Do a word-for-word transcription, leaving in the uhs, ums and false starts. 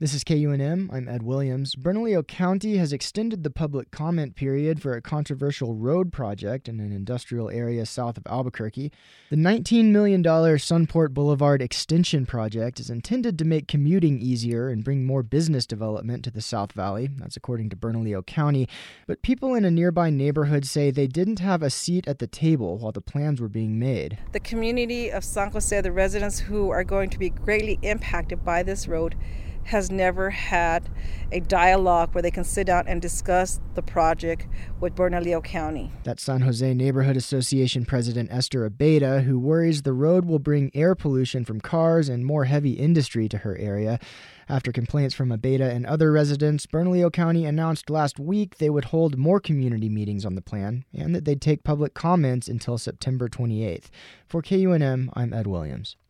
This is K U N M. I'm Ed Williams. Bernalillo County has extended the public comment period for a controversial road project in an industrial area south of Albuquerque. The nineteen million dollars Sunport Boulevard Extension Project is intended to make commuting easier and bring more business development to the South Valley. That's according to Bernalillo County. But people in a nearby neighborhood say they didn't have a seat at the table while the plans were being made. The community of San Jose, the residents who are going to be greatly impacted by this road, has never had a dialogue where they can sit down and discuss the project with Bernalillo County. That's San Jose Neighborhood Association President Esther Abeyta, who worries the road will bring air pollution from cars and more heavy industry to her area. After complaints from Abeyta and other residents, Bernalillo County announced last week they would hold more community meetings on the plan and that they'd take public comments until September twenty-eighth. For K U N M, I'm Ed Williams.